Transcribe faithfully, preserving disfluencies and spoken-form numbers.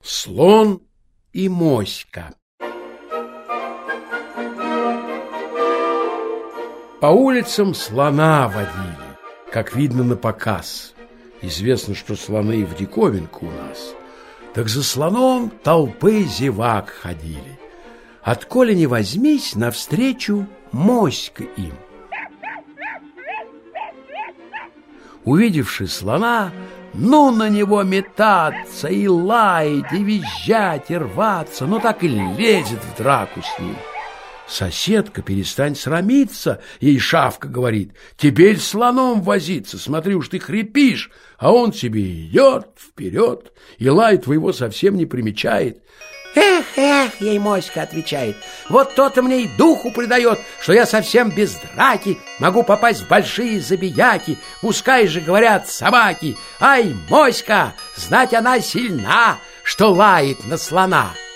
Слон и моська. По улицам слона водили, как видно на показ. Известно, что слоны в диковинку у нас. Так за слоном толпы зевак ходили. Отколи не возьмись, навстречу моська им. Увидевши слона, ну на него метаться и лаять, и визжать, и рваться, но так и лезет в драку с ним. Соседка, перестань срамиться, ей Шавка говорит, теперь слоном возиться, смотри уж ты хрипишь, а он себе идет вперед, и лай твоего совсем не примечает. Эх, эх, ей моська отвечает, вот то-то мне и духу придает, что я совсем без драки могу попасть в большие забияки, пускай же говорят собаки, ай, моська, знать она сильна, что лает на слона.